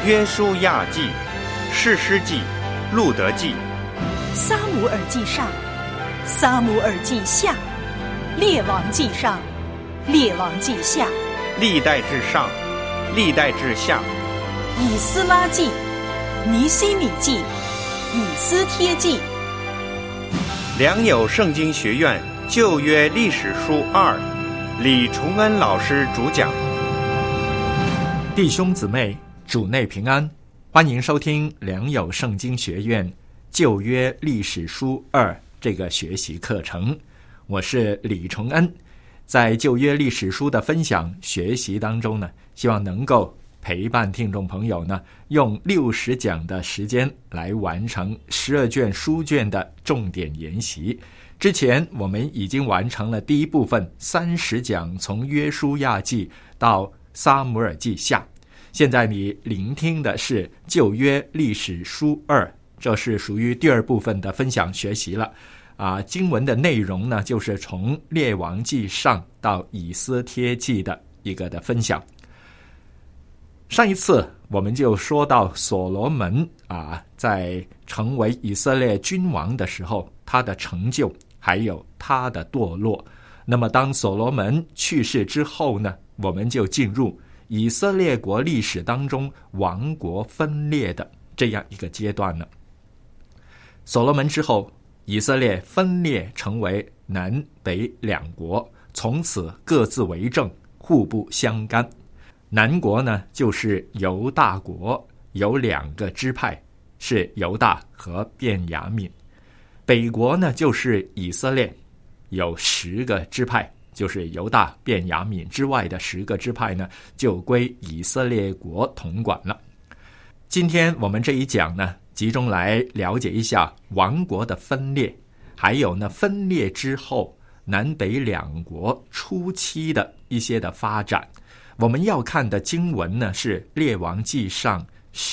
约书亚记、士师记、路得记、 撒母耳记上、撒母耳记下、列王记上、列王记下、 历代志上、历代志下、 以斯拉记、尼希米记、以斯帖记。 良友圣经学院旧约历史书2，李崇恩老师主讲。 弟兄姊妹，主内平安，欢迎收听良友圣经学院旧约历史书2这个学习课程。我是李崇恩，在旧约历史书的分享学习当中呢，希望能够陪伴听众朋友呢，用60讲的时间来完成12卷书卷的重点研习。之前我们已经完成了第一部分30讲，从约书亚记到撒母耳记下。现在你聆听的是旧约历史书2，这是属于第二部分的分享学习了。经文的内容呢，就是从列王记上到以斯帖记的一个的分享。上一次我们就说到所罗门在成为以色列君王的时候，他的成就还有他的堕落。那么当所罗门去世之后呢，我们就进入以色列国历史当中王国分裂的这样一个阶段了。所罗门之后，以色列分裂成为南北两国，从此各自为政，互不相干。南国呢，就是犹大国，有2个支派，是犹大和便雅悯。北国呢，就是以色列，有10个支派，就是犹大、便雅悯之外的10个支派呢，就归以色列国统管了。今天我们这一讲呢，集中来了解一下王国的分裂，还有呢分裂之后南北两国初期的一些的发展。我们要看的经文呢，是列王记上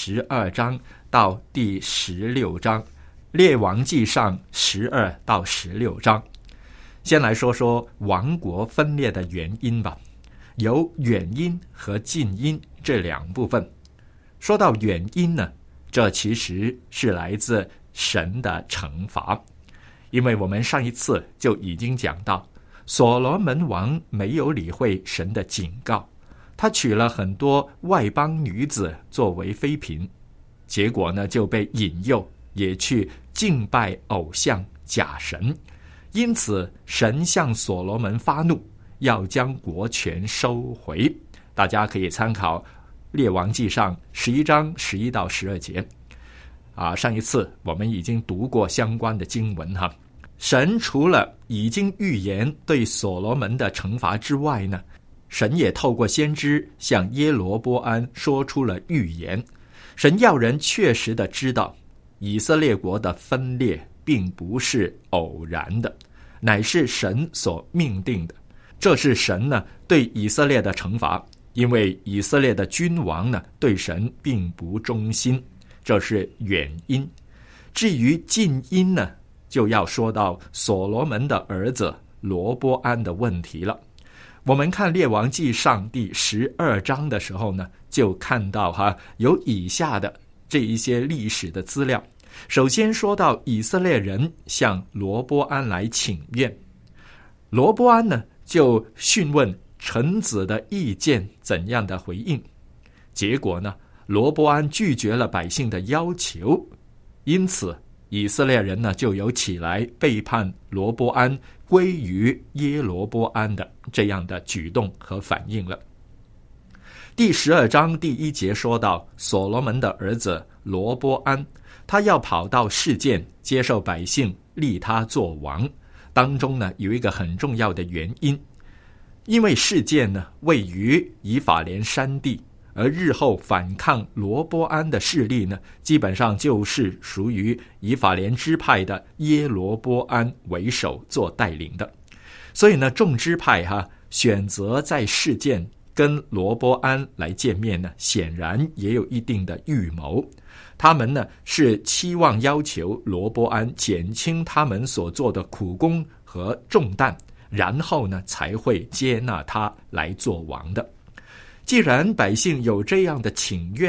12章到第16章，列王记上12到16章。先来说说王国分裂的原因吧，有远因和近因这2部分。说到远因呢，这其实是来自神的惩罚，因为我们上一次就已经讲到，所罗门王没有理会神的警告，他娶了很多外邦女子作为妃嫔，结果呢就被引诱，也去敬拜偶像假神。因此神向所罗门发怒，要将国权收回。大家可以参考列王记上11章11到12节。上一次我们已经读过相关的经文哈。神除了已经预言对所罗门的惩罚之外呢，神也透过先知向耶罗波安说出了预言。神要人确实的知道，以色列国的分裂并不是偶然的，乃是神所命定的。这是神呢对以色列的惩罚，因为以色列的君王呢对神并不忠心，这是远因。至于近因呢，就要说到所罗门的儿子罗波安的问题了。我们看列王记上第12章的时候呢，就看到有以下的这一些历史的资料。首先说到以色列人向罗波安来请愿，罗波安呢就询问臣子的意见怎样的回应。结果呢，罗波安拒绝了百姓的要求，因此以色列人呢就有起来背叛罗波安，归于耶罗波安的这样的举动和反应了。第12章第1节说到所罗门的儿子罗波安，他要跑到示剑接受百姓，立他做王。当中呢有一个很重要的原因，因为示剑呢位于以法莲山地，而日后反抗罗波安的势力呢，基本上就是属于以法莲支派的耶罗波安为首做带领的。所以呢，众支派选择在示剑跟罗波安来见面呢，显然也有一定的预谋。他们呢是期望要求罗波安减轻他们所做的苦工和重担，然后呢才会接纳他来做王的。既然百姓有这样的请愿呢，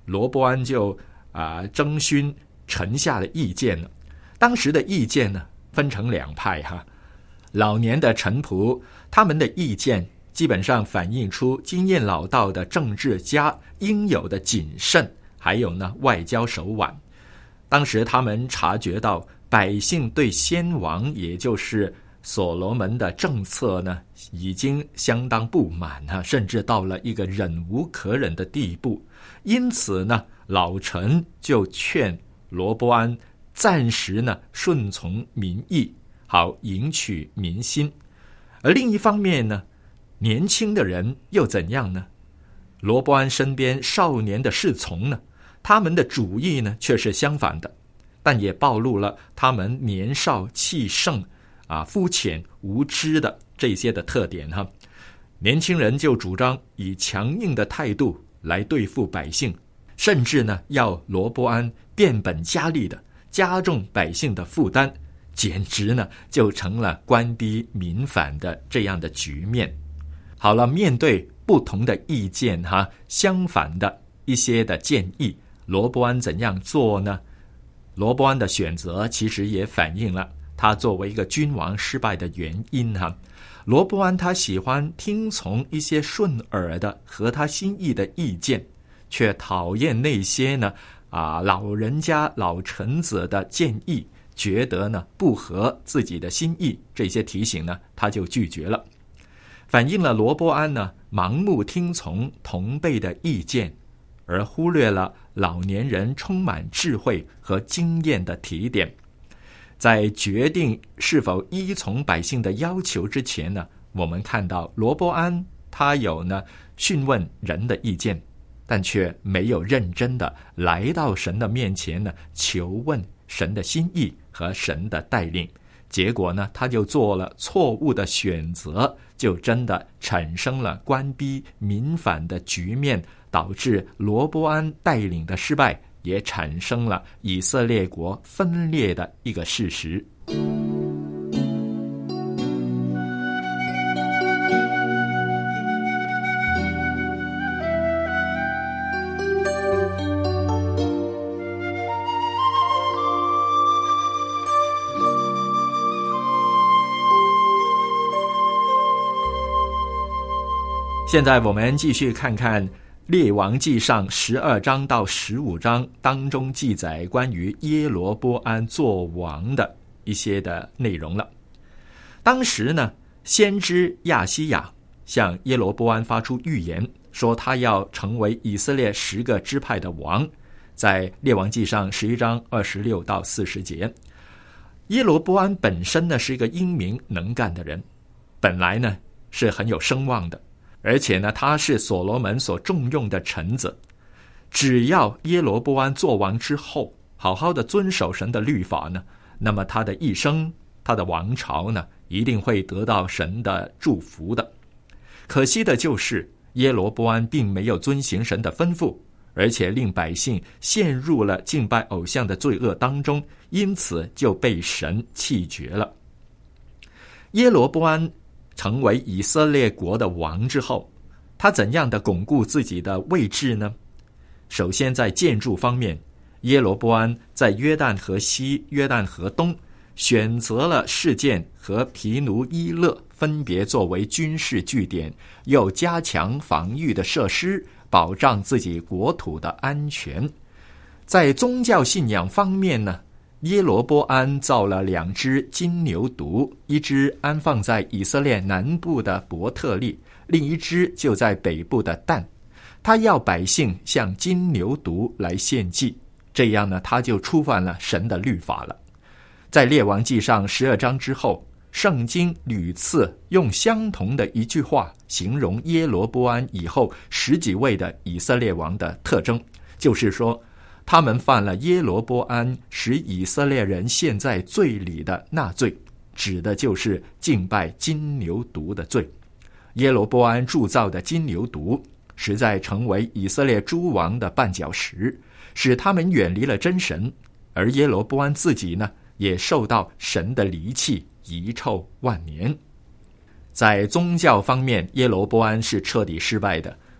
罗波安就征询臣下的意见了。当时的意见呢，分成两派老年的臣仆，他们的意见基本上反映出经验老道的政治家应有的谨慎，还有呢外交手腕。当时他们察觉到百姓对先王，也就是所罗门的政策呢，已经相当不满甚至到了一个忍无可忍的地步。因此呢，老臣就劝罗波安暂时呢顺从民意，好赢取民心。而另一方面呢，年轻的人又怎样呢？罗波安身边少年的侍从呢，他们的主意呢却是相反的，但也暴露了他们年少气盛肤浅无知的这些的特点年轻人就主张以强硬的态度来对付百姓，甚至呢要罗波安变本加厉的加重百姓的负担，简直呢就成了官逼民反的这样的局面。好了，面对不同的意见相反的一些的建议，罗波安怎样做呢？罗波安的选择其实也反映了他作为一个君王失败的原因罗波安他喜欢听从一些顺耳的合他心意的意见，却讨厌那些呢老人家老臣子的建议，觉得呢不合自己的心意，这些提醒呢他就拒绝了，反映了罗波安呢盲目听从同辈的意见，而忽略了老年人充满智慧和经验的提点。在决定是否依从百姓的要求之前呢，我们看到罗波安他有呢询问人的意见，但却没有认真的来到神的面前呢求问神的心意和神的带领。结果呢，他就做了错误的选择，就真的产生了官逼民反的局面，导致罗波安带领的失败，也产生了以色列国分裂的一个事实。现在我们继续看看列王纪上12章到15章当中记载关于耶罗波安做王的一些的内容了。当时呢，先知亚西亚向耶罗波安发出预言，说他要成为以色列10个支派的王，在列王纪上11章26到40节。耶罗波安本身呢是一个英明能干的人，本来呢是很有声望的，而且呢他是所罗门所重用的臣子。只要耶罗波安做王之后好好的遵守神的律法呢，那么他的一生，他的王朝呢一定会得到神的祝福的。可惜的就是耶罗波安并没有遵行神的吩咐，而且令百姓陷入了敬拜偶像的罪恶当中，因此就被神弃绝了。耶罗波安成为以色列国的王之后，他怎样的巩固自己的位置呢？首先在建筑方面，耶罗波安在约旦河西、约旦河东选择了示剑和皮努伊勒分别作为军事据点，又加强防御的设施，保障自己国土的安全。在宗教信仰方面呢，耶罗波安造了2只金牛犊，一只安放在以色列南部的伯特利，另一只就在北部的但。他要百姓向金牛犊来献祭，这样呢，他就触犯了神的律法了。在列王纪上12章之后，圣经屡次用相同的一句话形容耶罗波安以后10几位的以色列王的特征，就是说他们犯了耶罗波安使以色列人陷在罪里的那罪，指的就是敬拜金牛犊的罪。耶罗波安铸造的金牛犊实在成为以色列诸王的绊脚石，使他们远离了真神，而耶罗波安自己呢，也受到神的离弃，遗臭万年。在宗教方面，耶罗波安是彻底失败的，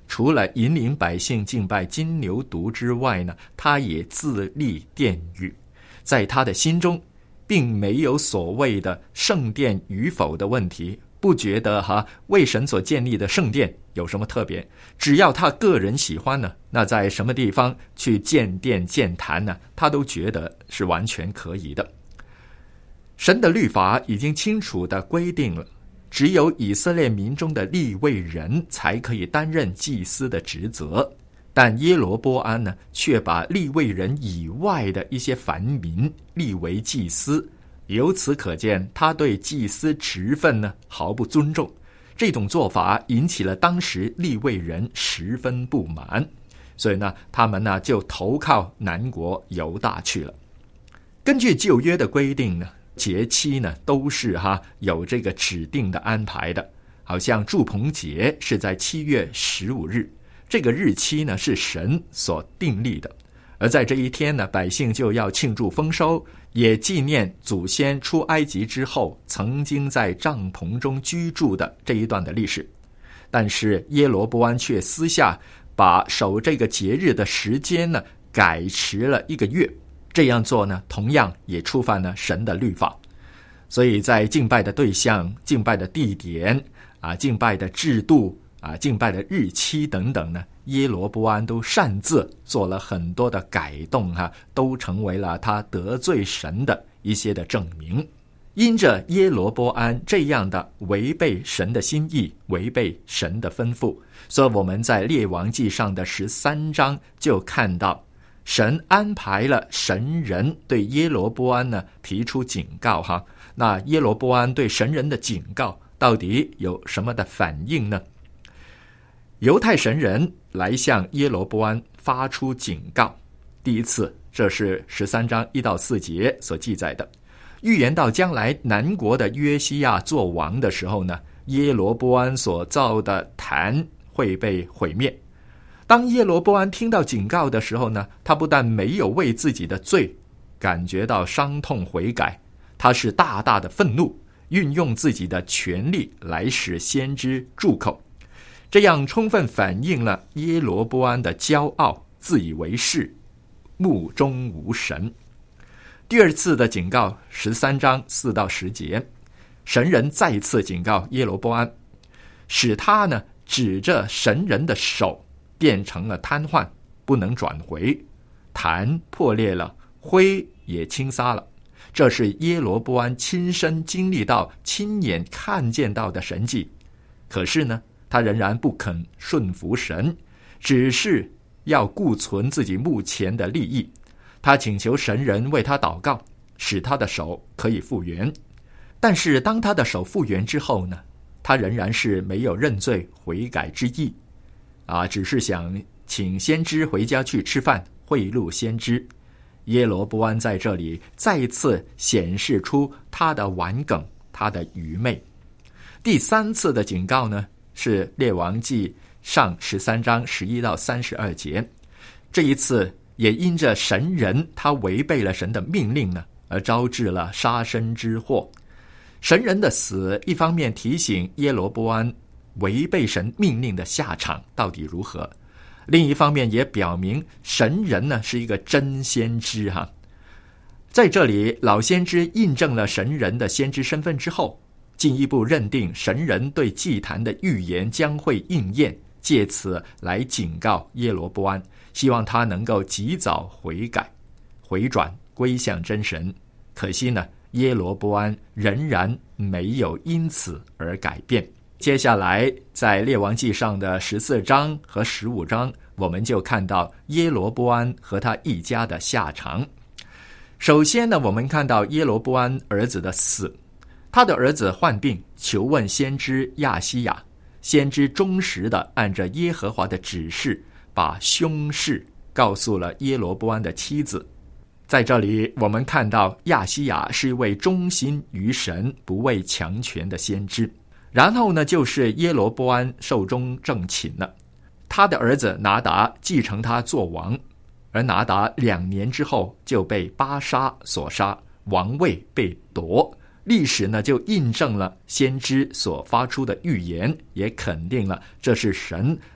除了引领百姓敬拜金牛犊之外呢，他也自立殿宇。在他的心中并没有所谓的圣殿与否的问题，不觉得为神所建立的圣殿有什么特别，只要他个人喜欢呢，那在什么地方去建殿建坛呢，他都觉得是完全可以的。神的律法已经清楚地规定了，只有以色列民中的利未人才可以担任祭司的职责，但耶罗波安呢，却把利未人以外的一些凡民立为祭司，由此可见他对祭司职分呢毫不尊重。这种做法引起了当时利未人十分不满，所以呢，他们呢就投靠南国犹大去了。根据旧约的规定呢，节期呢都是有这个指定的安排的，好像住棚节是在7月15日，这个日期呢是神所订立的。而在这一天呢，百姓就要庆祝丰收，也纪念祖先出埃及之后曾经在帐篷中居住的这一段的历史。但是耶罗波安却私下把守这个节日的时间呢改迟了1个月，这样做呢同样也触犯了神的律法。所以在敬拜的对象、敬拜的地点敬拜的制度敬拜的日期等等呢，耶罗波安都擅自做了很多的改动都成为了他得罪神的一些的证明。因着耶罗波安这样的违背神的心意，违背神的吩咐，所以我们在列王记上的13章就看到神安排了神人对耶罗波安呢提出警告那耶罗波安对神人的警告到底有什么的反应呢？犹太神人来向耶罗波安发出警告，第一次，这是13章1到4节所记载的，预言到将来南国的约西亚做王的时候呢，耶罗波安所造的坛会被毁灭。当耶罗波安听到警告的时候呢，他不但没有为自己的罪感觉到伤痛悔改，他是大大的愤怒，运用自己的权力来使先知住口。这样充分反映了耶罗波安的骄傲、自以为是、目中无神。第二次的警告13章4到10节，神人再次警告耶罗波安，使他呢指着神人的手变成了瘫痪，不能转回，坛破裂了，灰也倾撒了。这是耶罗波安亲身经历到、亲眼看见到的神迹。可是呢，他仍然不肯顺服神，只是要顾存自己目前的利益。他请求神人为他祷告，使他的手可以复原。但是当他的手复原之后呢，他仍然是没有认罪悔改之意只是想请先知回家去吃饭，贿赂先知。耶罗波安在这里再次显示出他的顽梗，他的愚昧。第三次的警告呢，是列王记上13章11到32节。这一次也因着神人他违背了神的命令呢，而招致了杀身之祸。神人的死一方面提醒耶罗波安违背神命令的下场到底如何，另一方面也表明神人呢是一个真先知在这里老先知印证了神人的先知身份之后，进一步认定神人对祭坛的预言将会应验，借此来警告耶罗波安，希望他能够及早悔改回转归向真神。可惜呢，耶罗波安仍然没有因此而改变。接下来在列王记上的14章和15章，我们就看到耶罗波安和他一家的下场。首先呢，我们看到耶罗波安儿子的死，他的儿子患病，求问先知亚西亚，先知忠实地按着耶和华的指示，把凶事告诉了耶罗波安的妻子。在这里我们看到亚西亚是一位忠心于神、不畏强权的先知。然后呢，就是耶罗波安寿终正寝了，他的儿子拿达继承他做王，而拿达2年之后就被巴沙所杀，王位被夺。历史呢就印证了先知所发出的预言，也肯定了这是神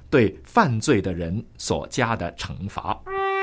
对犯罪的人所加的惩罚。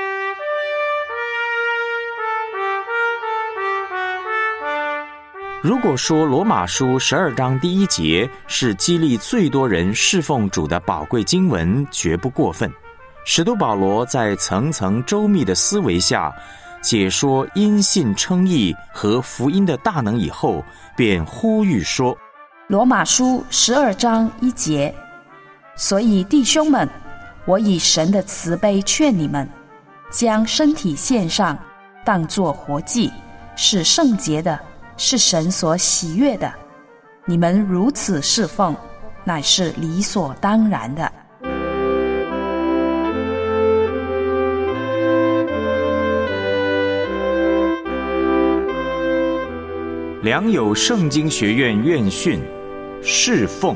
如果说罗马书12章第1节是激励最多人侍奉主的宝贵经文，绝不过分。使徒保罗在层层周密的思维下解说因信称义和福音的大能以后，便呼吁说， 罗马书12章1节，所以弟兄们，我以神的慈悲劝你们，将身体献上，当作活祭，是圣洁的，是神所喜悦的。你们如此侍奉，乃是理所当然的。 良友圣经学院院训，侍奉。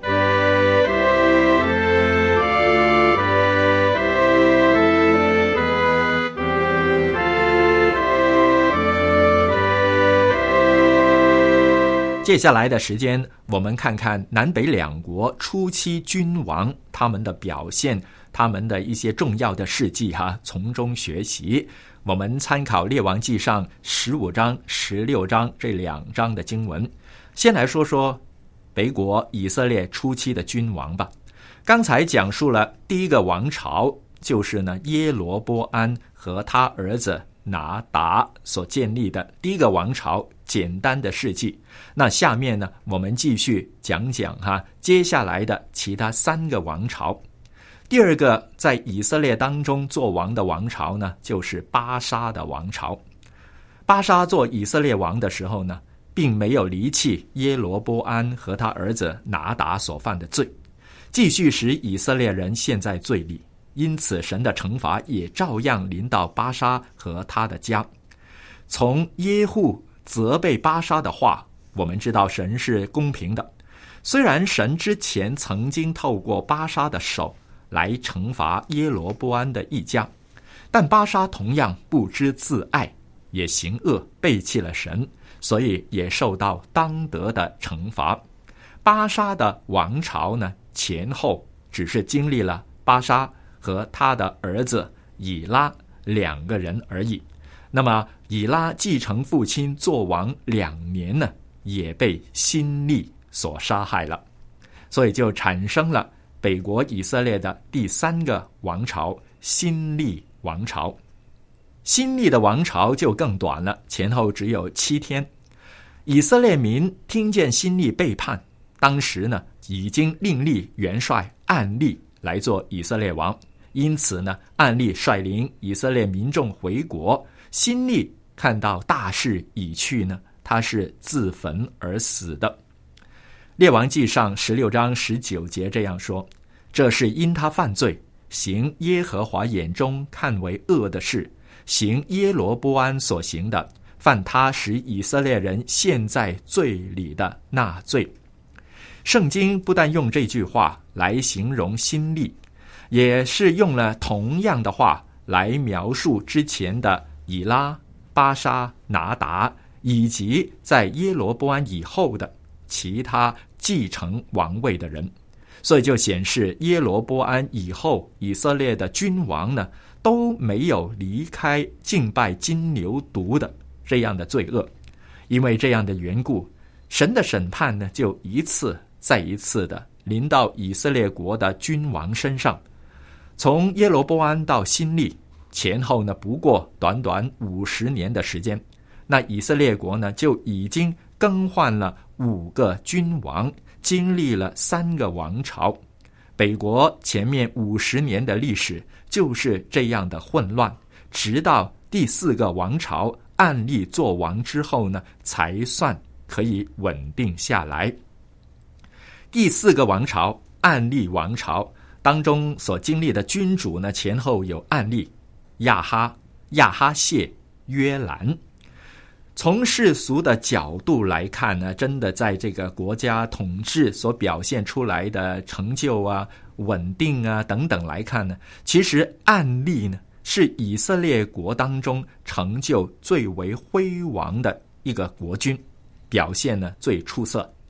接下来的时间，我们看看南北两国初期君王他们的表现，他们的一些重要的事迹从中学习。我们参考列王纪上15章、16章这2章的经文。先来说说北国以色列初期的君王吧。刚才讲述了第一个王朝，就是耶罗波安和他儿子拿达所建立的第一个王朝简单的事迹。那下面呢，我们继续讲讲接下来的其他3个王朝。第二个在以色列当中做王的王朝呢，就是巴沙的王朝。巴沙做以色列王的时候呢，并没有离弃耶罗波安和他儿子拿达所犯的罪，继续使以色列人陷在罪里，因此神的惩罚也照样临到巴沙和他的家。从耶户责备巴沙的话，我们知道神是公平的。虽然神之前曾经透过巴沙的手来惩罚耶罗波安的一家，但巴沙同样不知自爱，也行恶，背弃了神，所以也受到当得的惩罚。巴沙的王朝呢，前后只是经历了巴沙和他的儿子以拉2个人而已。那么以拉继承父亲做王2年呢，也被辛利所杀害了，所以就产生了北国以色列的第3个王朝，辛利王朝。辛利的王朝就更短了，前后只有7天。以色列民听见辛利背叛，当时呢已经另立元帅暗利来做以色列王，因此呢暗利率领以色列民众回国。辛利看到大势已去呢，他是自焚而死的。列王纪上16章19节这样说，这是因他犯罪，行耶和华眼中看为恶的事，行耶罗波安所行的，犯他使以色列人陷在罪里的那罪。圣经不但用这句话来形容辛利，也是用了同样的话来描述之前的以拉、巴沙、拿达，以及在耶罗波安以后的其他继承王位的人。所以就显示耶罗波安以后以色列的君王呢，都没有离开敬拜金牛犊的这样的罪恶。因为这样的缘故，神的审判呢，就一次再一次的临到以色列国的君王身上。从耶罗波安到辛利前后呢，不过短短50年的时间，那以色列国呢，就已经更换了5个君王，经历了3个王朝。北国前面50年的历史就是这样的混乱，直到第4个王朝暗利做王之后呢，才算可以稳定下来。第4个王朝暗利王朝当中所经历的君主呢，前后有暗利、亚哈谢、约兰。从世俗的角度来看呢，真的在这个国家统治所表现出来的成就啊、稳定啊等等来看呢，其实暗利呢是以色列国当中成就最为辉煌的一个国君，表现呢最出色。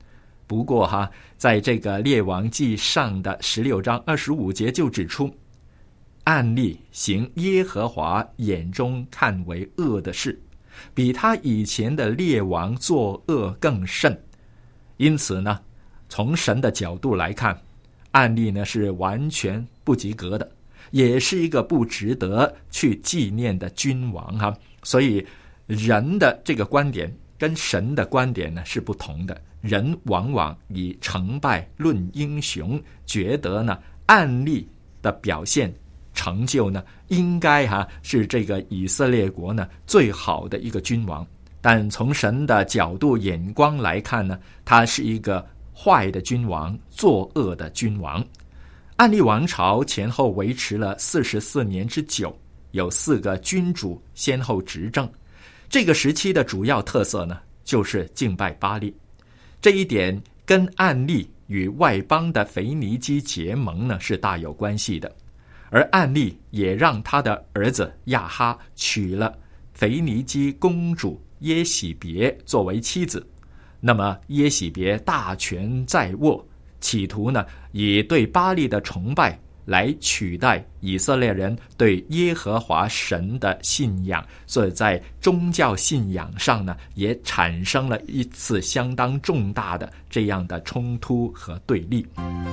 不过在这个列王记上的16章25节就指出，暗利行耶和华眼中看为恶的事，比他以前的列王作恶更甚。因此呢，从神的角度来看，暗利呢是完全不及格的，也是一个不值得去纪念的君王所以人的这个观点跟神的观点呢是不同的。人往往以成败论英雄，觉得呢暗利的表现成就呢应该是这个以色列国呢最好的一个君王。但从神的角度眼光来看呢，他是一个坏的君王，作恶的君王。暗利王朝前后维持了44年之久，有4个君主先后执政。这个时期的主要特色呢，就是敬拜巴力。这一点跟暗利与外邦的腓尼基结盟呢是大有关系的。而暗利也让他的儿子亚哈娶了腓尼基公主耶喜别作为妻子。那么耶喜别大权在握，企图呢以对巴力的崇拜来取代以色列人对耶和华神的信仰，所以在宗教信仰上呢，也产生了一次相当重大的这样的冲突和对立。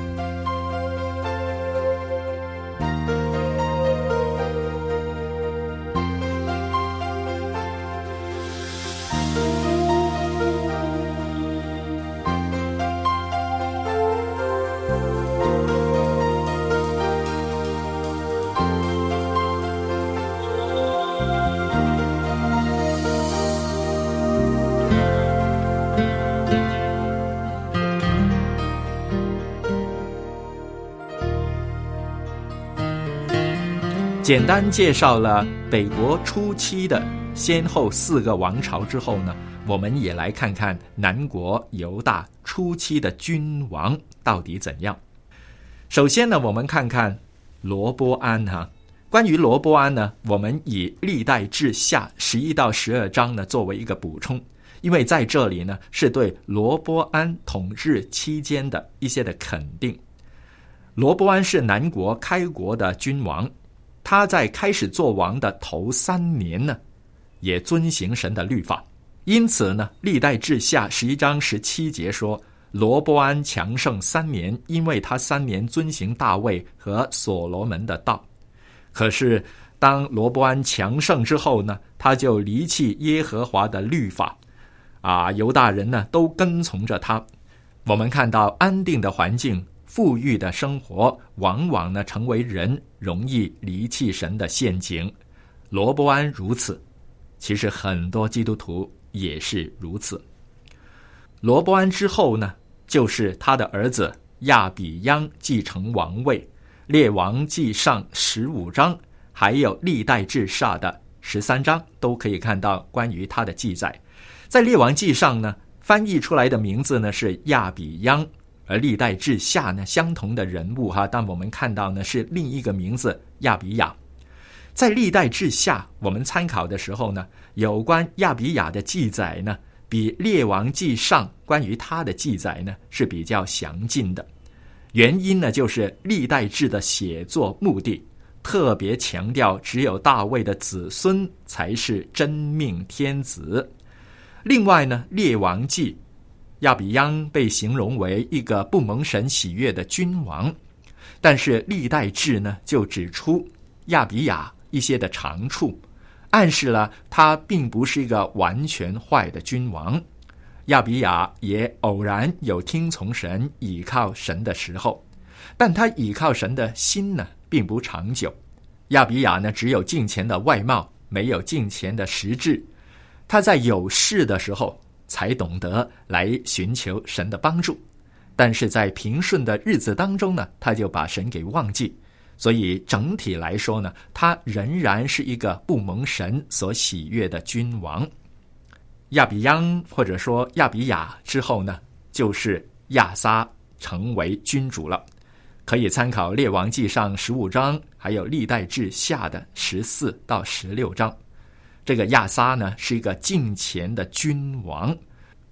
简单介绍了北国初期的先后4个王朝之后呢，我们也来看看南国犹大初期的君王到底怎样。首先呢，我们看看罗波安关于罗波安呢，我们以历代志下11到12章呢作为一个补充，因为在这里呢是对罗波安统治期间的一些的肯定。罗波安是南国开国的君王，他在开始做王的头3年呢，也遵行神的律法。因此呢，历代志下11章17节说，罗波安强盛3年，因为他3年遵行大卫和所罗门的道。可是当罗波安强盛之后呢，他就离弃耶和华的律法犹大人呢都跟从着他。我们看到安定的环境，富裕的生活往往呢成为人容易离弃神的陷阱。罗波安如此，其实很多基督徒也是如此。罗波安之后呢，就是他的儿子亚比央继承王位。列王记上15章还有历代志下的13章都可以看到关于他的记载。在列王记上呢，翻译出来的名字呢是亚比央，而历代志下呢相同的人物但我们看到呢是另一个名字亚比雅。在历代志下我们参考的时候呢，有关亚比雅的记载呢比列王记上关于他的记载呢是比较详尽的。原因呢就是历代志的写作目的特别强调只有大卫的子孙才是真命天子。另外呢，列王记亚比央被形容为一个不蒙神喜悦的君王，但是历代志呢就指出亚比雅一些的长处，暗示了他并不是一个完全坏的君王。亚比雅也偶然有听从神倚靠神的时候，但他倚靠神的心呢并不长久。亚比雅呢只有敬虔的外貌，没有敬虔的实质。他在有事的时候才懂得来寻求神的帮助，但是在平顺的日子当中呢，他就把神给忘记。所以整体来说呢，他仍然是一个不蒙神所喜悦的君王。亚比央或者说亚比雅之后呢，就是亚撒成为君主了。可以参考列王记上15章还有历代志下的14到16章。这个亚撒呢是一个敬虔的君王，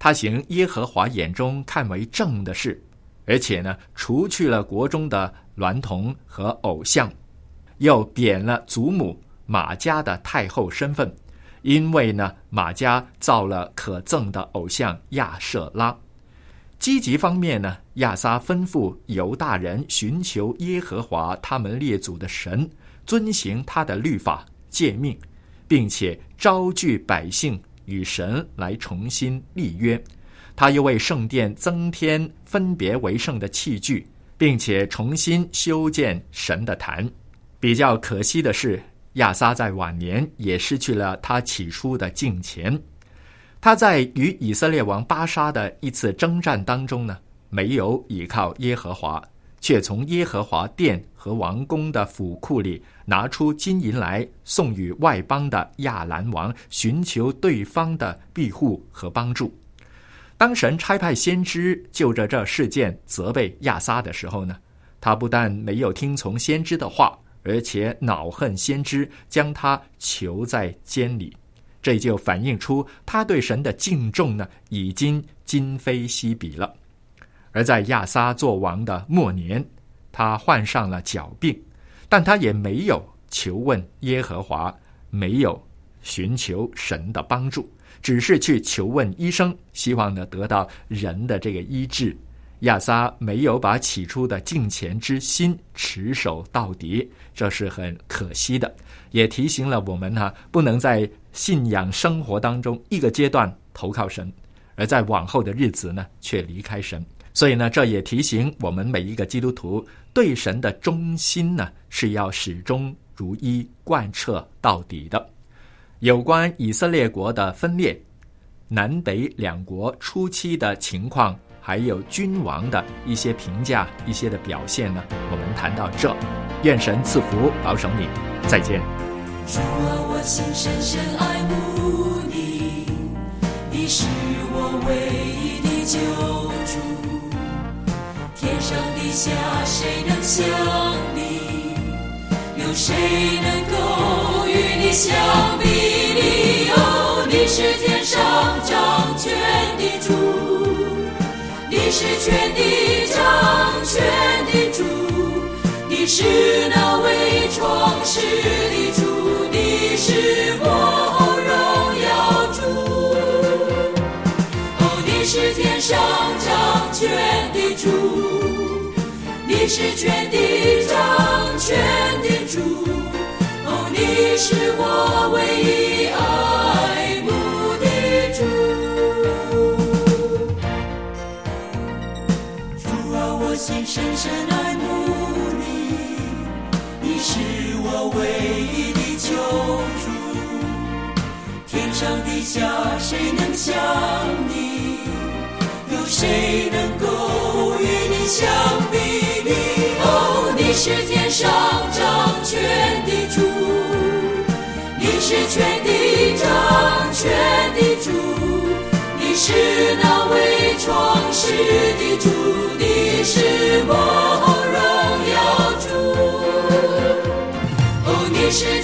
他行耶和华眼中看为正的事，而且呢，除去了国中的娈童和偶像，又贬了祖母玛迦的太后身份，因为呢，玛迦造了可憎的偶像亚舍拉。积极方面呢，亚撒吩咐犹大人寻求耶和华他们列祖的神，遵行他的律法诫命，并且招聚百姓与神来重新立约。他又为圣殿增添分别为圣的器具，并且重新修建神的坛。比较可惜的是，亚撒在晚年也失去了他起初的敬虔。他在与以色列王巴沙的一次征战当中呢，没有倚靠耶和华，却从耶和华殿和王宫的府库里拿出金银来，送与外邦的亚兰王，寻求对方的庇护和帮助。当神差派先知就着这事件责备亚撒的时候呢，他不但没有听从先知的话，而且恼恨先知，将他囚在监里。这就反映出他对神的敬重呢，已经今非昔比了。而在亚撒作王的末年，他患上了脚病，但他也没有求问耶和华，没有寻求神的帮助，只是去求问医生，希望呢得到人的这个医治。亚撒没有把起初的敬虔之心持守到底，这是很可惜的，也提醒了我们不能在信仰生活当中一个阶段投靠神，而在往后的日子呢却离开神。所以呢，这也提醒我们每一个基督徒，对神的忠心呢是要始终如一贯彻到底的。有关以色列国的分裂，南北两国初期的情况，还有君王的一些评价，一些的表现呢，我们谈到这。愿神赐福保守你，再见。 主啊，我心深深爱慕你，你是我唯一的救主，天上地下谁能像你，有谁能够与你相比拟？哦，你是天上掌权的主，你是全地掌权的主，你是那为创世的主，你是我荣耀主。哦，你是天上掌权的主，你是全地掌权的主。哦，你是我唯一爱慕的主。主啊，我心深深爱慕你，你是我唯一的救主，天上地下谁能像你，有谁能够与你相比拟？哦，你是天上掌权的主，你是全地掌权的主，你是那为创世的主，你是我荣耀主。哦，你是